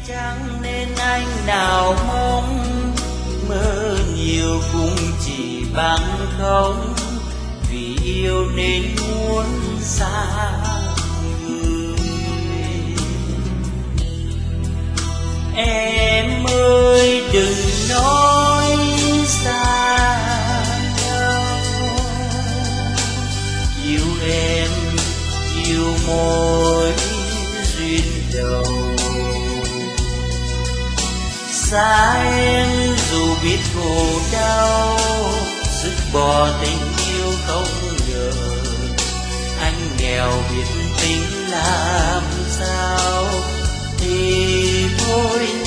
Chẳng nên anh nào mong mơ nhiều cũng chỉ bằng không, vì yêu nên muốn xa người. Em ơi đừng nói xa nhau, yêu em yêu mối duyên đầu. Xa em dù biết khổ đau, dứt bỏ tình yêu không ngờ. Anh nghèo biết tính làm sao thì thôi